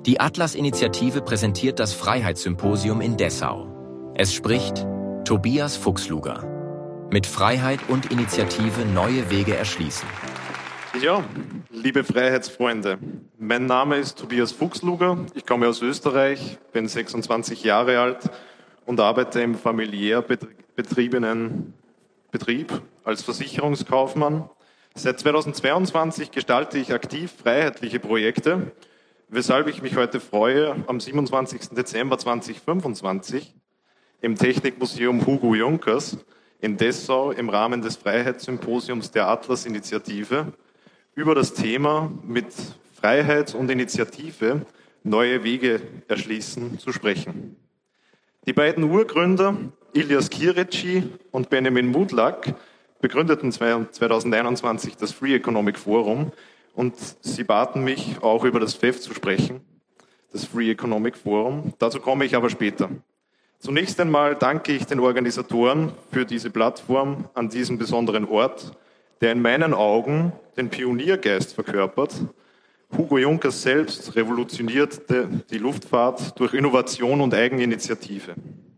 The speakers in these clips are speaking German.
Die Atlas-Initiative präsentiert das Freiheitssymposium in Dessau. Es spricht Tobias Fuchsluger. Mit Freiheit und Initiative neue Wege erschließen. Ja, liebe Freiheitsfreunde, mein Name ist Tobias Fuchsluger. Ich komme aus Österreich, bin 26 Jahre alt und arbeite im familiär betriebenen Betrieb als Versicherungskaufmann. Seit 2022 gestalte ich aktiv freiheitliche Projekte, weshalb ich mich heute freue, am 27. Dezember 2025 im Technikmuseum Hugo Junkers in Dessau im Rahmen des Freiheitssymposiums der Atlas-Initiative über das Thema mit Freiheit und Initiative neue Wege erschließen zu sprechen. Die beiden Urgründer, Ilyas Kireci und Benjamin Mudlak, begründeten 2021 das Free Economic Forum und sie baten mich, auch über das FEF zu sprechen, das Free Economic Forum. Dazu komme ich aber später. Zunächst einmal danke ich den Organisatoren für diese Plattform an diesem besonderen Ort, der in meinen Augen den Pioniergeist verkörpert. Hugo Junkers selbst revolutionierte die Luftfahrt durch Innovation und Eigeninitiative.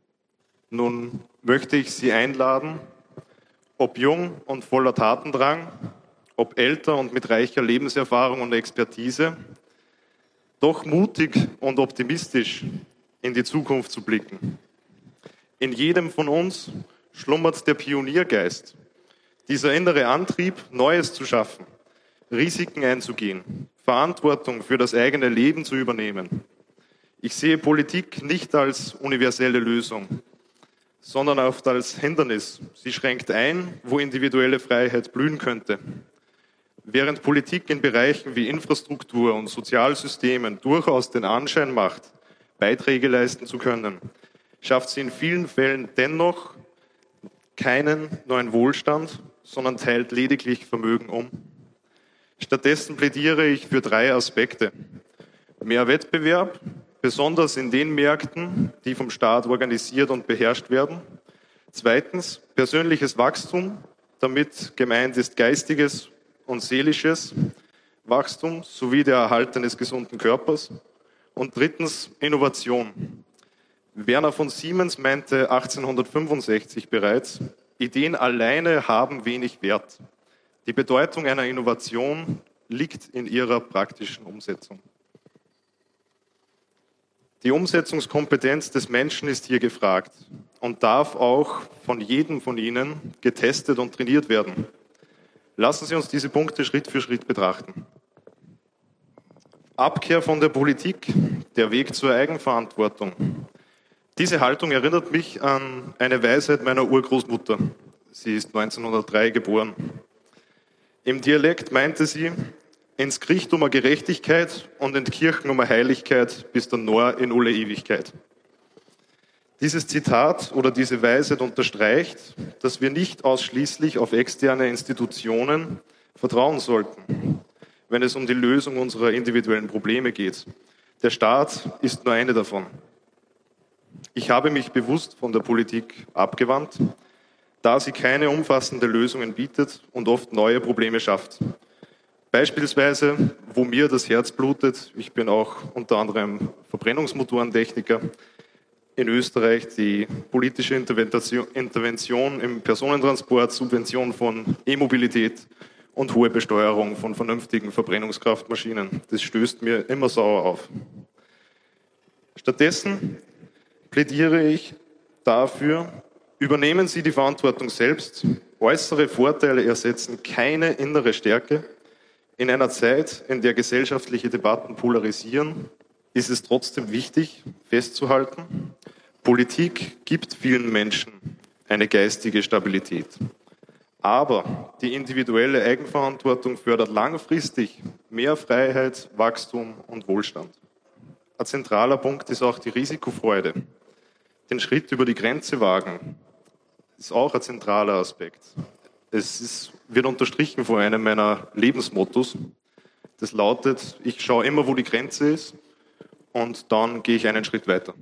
Nun möchte ich Sie einladen, ob jung und voller Tatendrang, ob älter und mit reicher Lebenserfahrung und Expertise, doch mutig und optimistisch in die Zukunft zu blicken. In jedem von uns schlummert der Pioniergeist, dieser innere Antrieb, Neues zu schaffen, Risiken einzugehen, Verantwortung für das eigene Leben zu übernehmen. Ich sehe Politik nicht als universelle Lösung, sondern oft als Hindernis. Sie schränkt ein, wo individuelle Freiheit blühen könnte. Während Politik in Bereichen wie Infrastruktur und Sozialsystemen durchaus den Anschein macht, Beiträge leisten zu können, schafft sie in vielen Fällen dennoch keinen neuen Wohlstand, sondern teilt lediglich Vermögen um. Stattdessen plädiere ich für 3 Aspekte. Mehr Wettbewerb, besonders in den Märkten, die vom Staat organisiert und beherrscht werden. 2. Persönliches Wachstum, damit gemeint ist geistiges und seelisches Wachstum sowie der Erhalt eines gesunden Körpers. Und 3. Innovation. Werner von Siemens meinte 1865 bereits, Ideen alleine haben wenig Wert. Die Bedeutung einer Innovation liegt in ihrer praktischen Umsetzung. Die Umsetzungskompetenz des Menschen ist hier gefragt und darf auch von jedem von Ihnen getestet und trainiert werden. Lassen Sie uns diese Punkte Schritt für Schritt betrachten. Abkehr von der Politik, der Weg zur Eigenverantwortung. Diese Haltung erinnert mich an eine Weisheit meiner Urgroßmutter. Sie ist 1903 geboren. Im Dialekt meinte sie, ins Gericht um eine Gerechtigkeit und in die Kirchen um eine Heiligkeit bis dann nur in alle Ewigkeit. Dieses Zitat oder diese Weisheit unterstreicht, dass wir nicht ausschließlich auf externe Institutionen vertrauen sollten, wenn es um die Lösung unserer individuellen Probleme geht. Der Staat ist nur eine davon. Ich habe mich bewusst von der Politik abgewandt, da sie keine umfassende Lösungen bietet und oft neue Probleme schafft. Beispielsweise, wo mir das Herz blutet, ich bin auch unter anderem Verbrennungsmotorentechniker, in Österreich die politische Intervention im Personentransport, Subvention von E-Mobilität und hohe Besteuerung von vernünftigen Verbrennungskraftmaschinen. Das stößt mir immer sauer auf. Stattdessen plädiere ich dafür, übernehmen Sie die Verantwortung selbst. Äußere Vorteile ersetzen keine innere Stärke. In einer Zeit, in der gesellschaftliche Debatten polarisieren, ist es trotzdem wichtig, festzuhalten, Politik gibt vielen Menschen eine geistige Stabilität. Aber die individuelle Eigenverantwortung fördert langfristig mehr Freiheit, Wachstum und Wohlstand. Ein zentraler Punkt ist auch die Risikofreude. Den Schritt über die Grenze wagen ist auch ein zentraler Aspekt. Wird unterstrichen von einem meiner Lebensmottos. Das lautet, ich schaue immer, wo die Grenze ist und dann gehe ich einen Schritt weiter.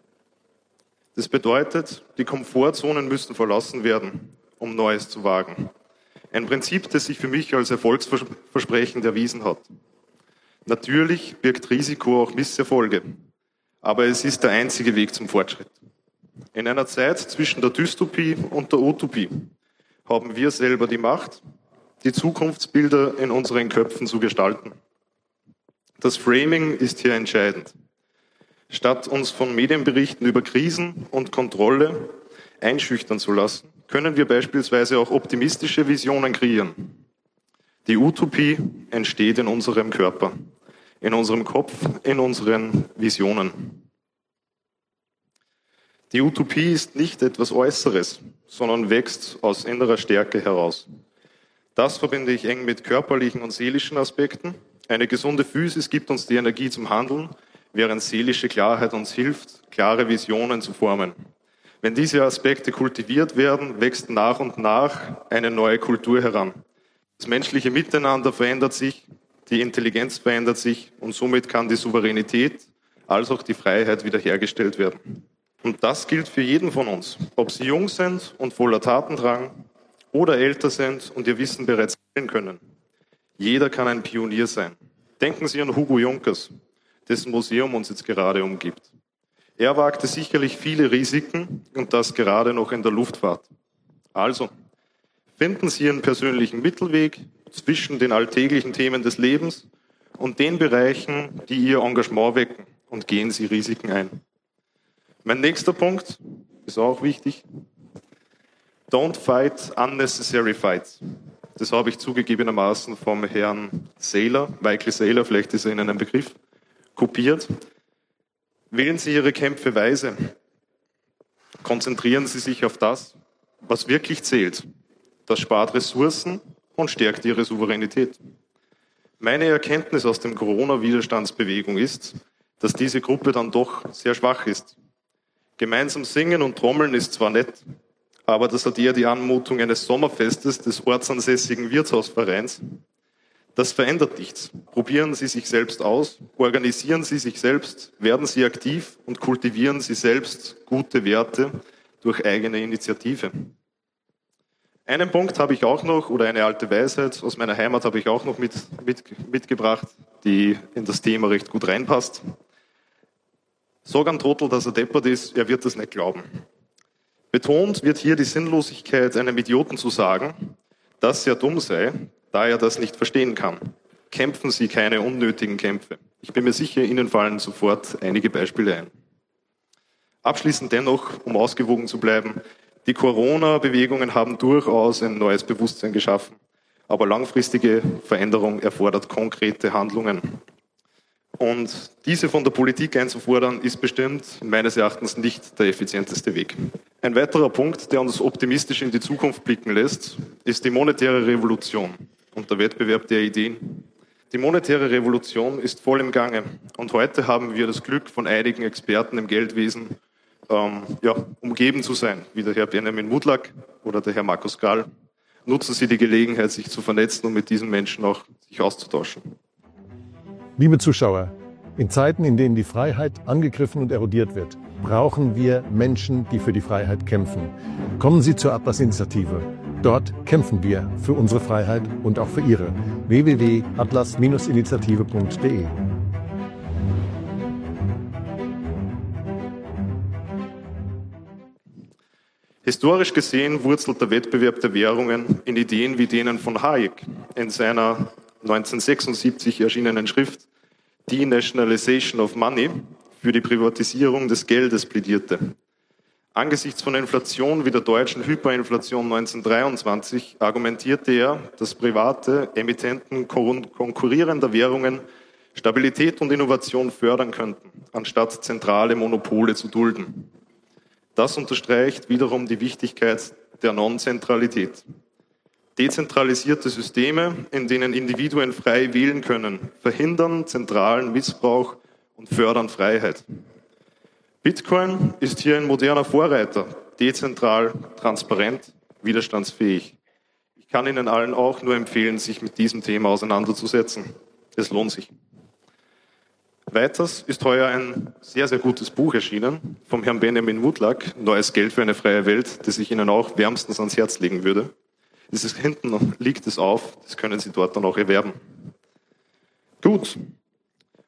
Das bedeutet, die Komfortzonen müssen verlassen werden, um Neues zu wagen. Ein Prinzip, das sich für mich als erfolgsversprechend erwiesen hat. Natürlich birgt Risiko auch Misserfolge, aber es ist der einzige Weg zum Fortschritt. In einer Zeit zwischen der Dystopie und der Utopie haben wir selber die Macht, die Zukunftsbilder in unseren Köpfen zu gestalten. Das Framing ist hier entscheidend. Statt uns von Medienberichten über Krisen und Kontrolle einschüchtern zu lassen, können wir beispielsweise auch optimistische Visionen kreieren. Die Utopie entsteht in unserem Körper, in unserem Kopf, in unseren Visionen. Die Utopie ist nicht etwas Äußeres, sondern wächst aus innerer Stärke heraus. Das verbinde ich eng mit körperlichen und seelischen Aspekten. Eine gesunde Physis gibt uns die Energie zum Handeln, während seelische Klarheit uns hilft, klare Visionen zu formen. Wenn diese Aspekte kultiviert werden, wächst nach und nach eine neue Kultur heran. Das menschliche Miteinander verändert sich, die Intelligenz verändert sich und somit kann die Souveränität als auch die Freiheit wiederhergestellt werden. Und das gilt für jeden von uns, ob Sie jung sind und voller Tatendrang oder älter sind und Ihr Wissen bereits teilen können. Jeder kann ein Pionier sein. Denken Sie an Hugo Junkers, dessen Museum uns jetzt gerade umgibt. Er wagte sicherlich viele Risiken und das gerade noch in der Luftfahrt. Also, finden Sie Ihren persönlichen Mittelweg zwischen den alltäglichen Themen des Lebens und den Bereichen, die Ihr Engagement wecken, und gehen Sie Risiken ein. Mein nächster Punkt ist auch wichtig. Don't fight unnecessary fights. Das habe ich zugegebenermaßen vom Herrn Saylor, Michael Saylor, vielleicht ist er Ihnen ein Begriff, kopiert. Wählen Sie Ihre Kämpfe weise. Konzentrieren Sie sich auf das, was wirklich zählt. Das spart Ressourcen und stärkt Ihre Souveränität. Meine Erkenntnis aus der Corona-Widerstandsbewegung ist, dass diese Gruppe dann doch sehr schwach ist. Gemeinsam singen und trommeln ist zwar nett, aber das hat eher die Anmutung eines Sommerfestes des ortsansässigen Wirtshausvereins. Das verändert nichts. Probieren Sie sich selbst aus, organisieren Sie sich selbst, werden Sie aktiv und kultivieren Sie selbst gute Werte durch eigene Initiative. Einen Punkt habe ich auch noch, oder eine alte Weisheit aus meiner Heimat habe ich auch noch mitgebracht, die in das Thema recht gut reinpasst. Sag einem Trottel, dass er deppert ist, er wird das nicht glauben. Betont wird hier die Sinnlosigkeit, einem Idioten zu sagen, dass er dumm sei, da er das nicht verstehen kann. Kämpfen Sie keine unnötigen Kämpfe. Ich bin mir sicher, Ihnen fallen sofort einige Beispiele ein. Abschließend dennoch, um ausgewogen zu bleiben, die Corona-Bewegungen haben durchaus ein neues Bewusstsein geschaffen, aber langfristige Veränderung erfordert konkrete Handlungen. Und diese von der Politik einzufordern, ist bestimmt meines Erachtens nicht der effizienteste Weg. Ein weiterer Punkt, der uns optimistisch in die Zukunft blicken lässt, ist die monetäre Revolution und der Wettbewerb der Ideen. Die monetäre Revolution ist voll im Gange und heute haben wir das Glück, von einigen Experten im Geldwesen umgeben zu sein, wie der Herr Benjamin Mudlak oder der Herr Markus Gall. Nutzen Sie die Gelegenheit, sich zu vernetzen und mit diesen Menschen auch sich auszutauschen. Liebe Zuschauer, in Zeiten, in denen die Freiheit angegriffen und erodiert wird, brauchen wir Menschen, die für die Freiheit kämpfen. Kommen Sie zur Atlas-Initiative. Dort kämpfen wir für unsere Freiheit und auch für Ihre. www.atlas-initiative.de. Historisch gesehen wurzelt der Wettbewerb der Währungen in Ideen wie denen von Hayek in seiner 1976 erschienenen Schrift Denationalization of Money für die Privatisierung des Geldes plädierte. Angesichts von Inflation wie der deutschen Hyperinflation 1923 argumentierte er, dass private Emittenten konkurrierender Währungen Stabilität und Innovation fördern könnten, anstatt zentrale Monopole zu dulden. Das unterstreicht wiederum die Wichtigkeit der Non-Zentralität. Dezentralisierte Systeme, in denen Individuen frei wählen können, verhindern zentralen Missbrauch und fördern Freiheit. Bitcoin ist hier ein moderner Vorreiter, dezentral, transparent, widerstandsfähig. Ich kann Ihnen allen auch nur empfehlen, sich mit diesem Thema auseinanderzusetzen. Es lohnt sich. Weiters ist heuer ein sehr, sehr gutes Buch erschienen vom Herrn Benjamin Mudlak, Neues Geld für eine freie Welt, das ich Ihnen auch wärmstens ans Herz legen würde. Hinten liegt es auf, das können Sie dort dann auch erwerben. Gut,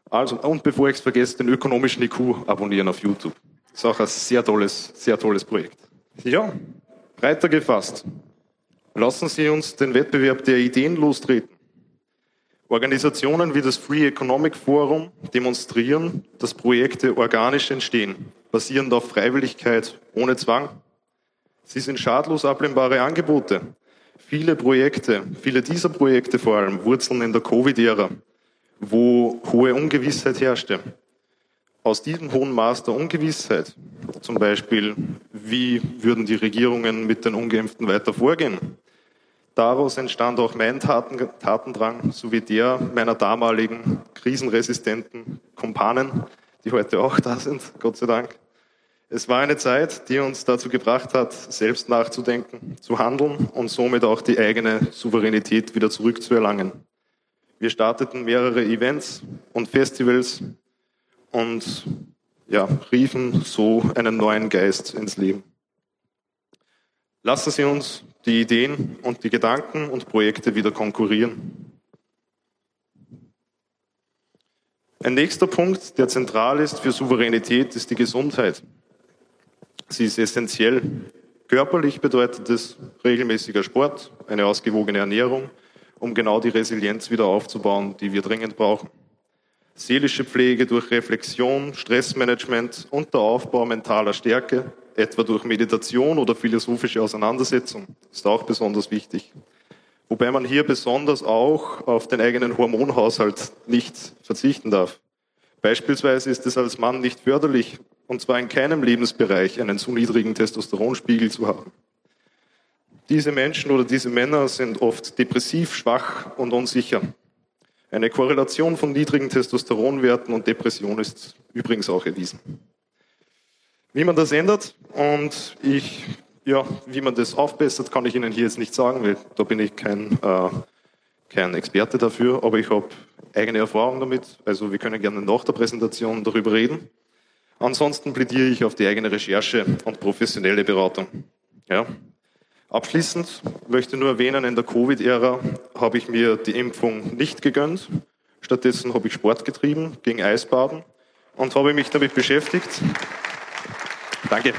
Also, und bevor ich es vergesse, den ökonomischen IQ abonnieren auf YouTube. Das ist auch ein sehr tolles Projekt. Ja, breiter gefasst. Lassen Sie uns den Wettbewerb der Ideen lostreten. Organisationen wie das Free Economic Forum demonstrieren, dass Projekte organisch entstehen, basierend auf Freiwilligkeit, ohne Zwang. Sie sind schadlos ablehnbare Angebote. Viele dieser Projekte vor allem, wurzeln in der Covid-Ära, wo hohe Ungewissheit herrschte. Aus diesem hohen Maß der Ungewissheit, zum Beispiel, wie würden die Regierungen mit den Ungeimpften weiter vorgehen, daraus entstand auch mein Tatendrang sowie der meiner damaligen krisenresistenten Kumpanen, die heute auch da sind, Gott sei Dank. Es war eine Zeit, die uns dazu gebracht hat, selbst nachzudenken, zu handeln und somit auch die eigene Souveränität wieder zurückzuerlangen. Wir starteten mehrere Events und Festivals und riefen so einen neuen Geist ins Leben. Lassen Sie uns die Ideen und die Gedanken und Projekte wieder konkurrieren. Ein nächster Punkt, der zentral ist für Souveränität, ist die Gesundheit. Sie ist essentiell. Körperlich bedeutet es regelmäßiger Sport, eine ausgewogene Ernährung, um genau die Resilienz wieder aufzubauen, die wir dringend brauchen. Seelische Pflege durch Reflexion, Stressmanagement und der Aufbau mentaler Stärke, etwa durch Meditation oder philosophische Auseinandersetzung, ist auch besonders wichtig. Wobei man hier besonders auch auf den eigenen Hormonhaushalt nicht verzichten darf. Beispielsweise ist es als Mann nicht förderlich, und zwar in keinem Lebensbereich, einen zu niedrigen Testosteronspiegel zu haben. Diese Menschen oder diese Männer sind oft depressiv, schwach und unsicher. Eine Korrelation von niedrigen Testosteronwerten und Depression ist übrigens auch erwiesen. Wie man das ändert und wie man das aufbessert, kann ich Ihnen hier jetzt nicht sagen, weil da bin ich kein Experte dafür, aber ich habe eigene Erfahrung damit. Also wir können gerne nach der Präsentation darüber reden. Ansonsten plädiere ich auf die eigene Recherche und professionelle Beratung. Ja. Abschließend möchte ich nur erwähnen, in der Covid-Ära habe ich mir die Impfung nicht gegönnt. Stattdessen habe ich Sport getrieben, ging Eisbaden und habe mich damit beschäftigt. Danke.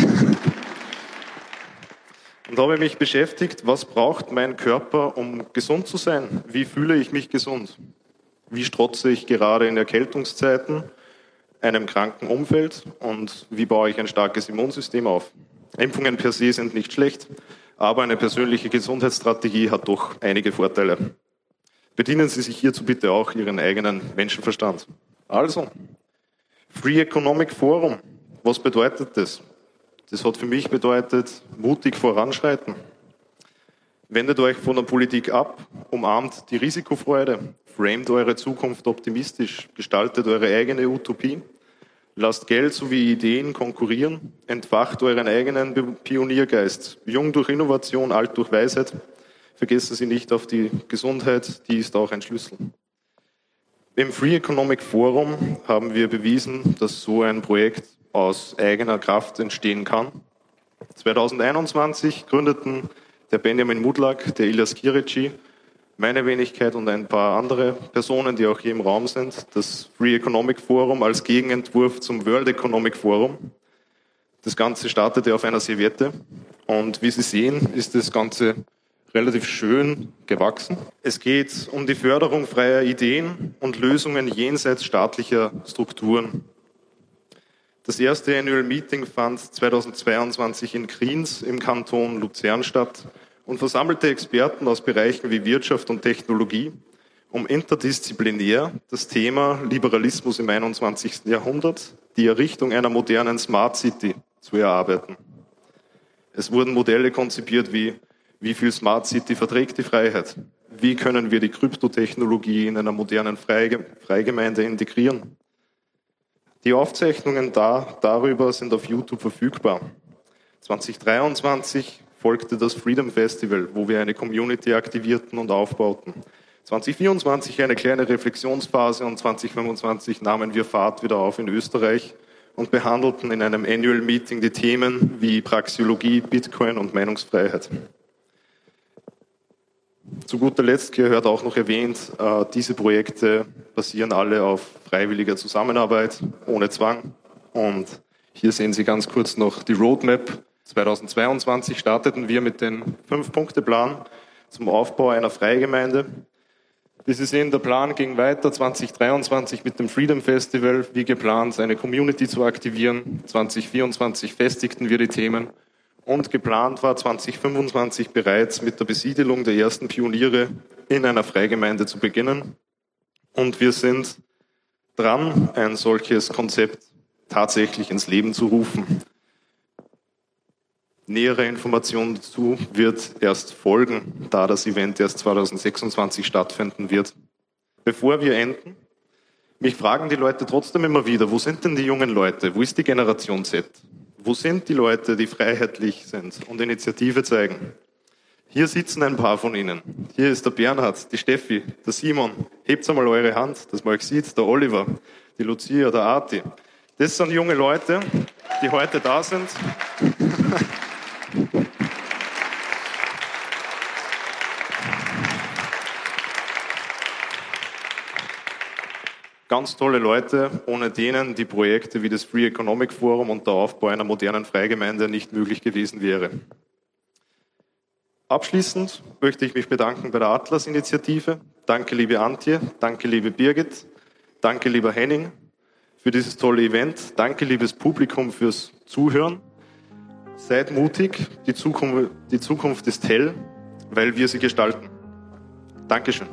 Und habe mich beschäftigt, was braucht mein Körper, um gesund zu sein? Wie fühle ich mich gesund? Wie strotze ich gerade in Erkältungszeiten, einem kranken Umfeld und wie baue ich ein starkes Immunsystem auf? Impfungen per se sind nicht schlecht, aber eine persönliche Gesundheitsstrategie hat doch einige Vorteile. Bedienen Sie sich hierzu bitte auch Ihren eigenen Menschenverstand. Also, Free Economic Forum, was bedeutet das? Das hat für mich bedeutet, mutig voranschreiten. Wendet euch von der Politik ab, umarmt die Risikofreude, framet eure Zukunft optimistisch, gestaltet eure eigene Utopie, lasst Geld sowie Ideen konkurrieren, entfacht euren eigenen Pioniergeist, jung durch Innovation, alt durch Weisheit. Vergessen Sie nicht auf die Gesundheit, die ist auch ein Schlüssel. Im Free Economic Forum haben wir bewiesen, dass so ein Projekt aus eigener Kraft entstehen kann. 2021 gründeten der Benjamin Mudlak, der Ilyas Kirici, meine Wenigkeit und ein paar andere Personen, die auch hier im Raum sind, das Free Economic Forum als Gegenentwurf zum World Economic Forum. Das Ganze startete auf einer Serviette und wie Sie sehen, ist das Ganze relativ schön gewachsen. Es geht um die Förderung freier Ideen und Lösungen jenseits staatlicher Strukturen. Das erste Annual Meeting fand 2022 in Kriens im Kanton Luzern statt und versammelte Experten aus Bereichen wie Wirtschaft und Technologie, um interdisziplinär das Thema Liberalismus im 21. Jahrhundert, die Errichtung einer modernen Smart City zu erarbeiten. Es wurden Modelle konzipiert wie viel Smart City verträgt die Freiheit? Wie können wir die Kryptotechnologie in einer modernen Freigemeinde integrieren? Die Aufzeichnungen darüber sind auf YouTube verfügbar. 2023 folgte das Freedom Festival, wo wir eine Community aktivierten und aufbauten. 2024 eine kleine Reflexionsphase und 2025 nahmen wir Fahrt wieder auf in Österreich und behandelten in einem Annual Meeting die Themen wie Praxeologie, Bitcoin und Meinungsfreiheit. Zu guter Letzt gehört auch noch erwähnt, diese Projekte basieren alle auf freiwilliger Zusammenarbeit, ohne Zwang. Und hier sehen Sie ganz kurz noch die Roadmap. 2022 starteten wir mit dem 5-Punkte-Plan zum Aufbau einer Freigemeinde. Wie Sie sehen, der Plan ging weiter 2023 mit dem Freedom Festival, wie geplant, eine Community zu aktivieren. 2024 festigten wir die Themen und geplant war 2025 bereits mit der Besiedelung der ersten Pioniere in einer Freigemeinde zu beginnen. Und wir sind dran, ein solches Konzept tatsächlich ins Leben zu rufen. Nähere Informationen dazu wird erst folgen, da das Event erst 2026 stattfinden wird. Bevor wir enden, mich fragen die Leute trotzdem immer wieder, wo sind denn die jungen Leute? Wo ist die Generation Z? Wo sind die Leute, die freiheitlich sind und Initiative zeigen? Hier sitzen ein paar von ihnen. Hier ist der Bernhard, die Steffi, der Simon. Hebt einmal eure Hand, dass man euch sieht. Der Oliver, die Lucia, der Arti. Das sind junge Leute, die heute da sind. Ganz tolle Leute, ohne denen die Projekte wie das Free Economic Forum und der Aufbau einer modernen Freigemeinde nicht möglich gewesen wäre. Abschließend möchte ich mich bedanken bei der Atlas-Initiative. Danke, liebe Antje, danke, liebe Birgit, danke, lieber Henning, für dieses tolle Event. Danke, liebes Publikum, fürs Zuhören. Seid mutig, die Zukunft ist hell, weil wir sie gestalten. Dankeschön.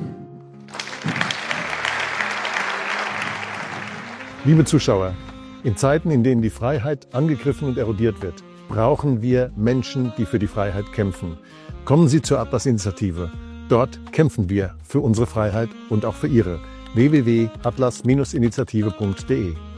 Liebe Zuschauer, in Zeiten, in denen die Freiheit angegriffen und erodiert wird, brauchen wir Menschen, die für die Freiheit kämpfen. Kommen Sie zur Atlas-Initiative. Dort kämpfen wir für unsere Freiheit und auch für Ihre. www.atlas-initiative.de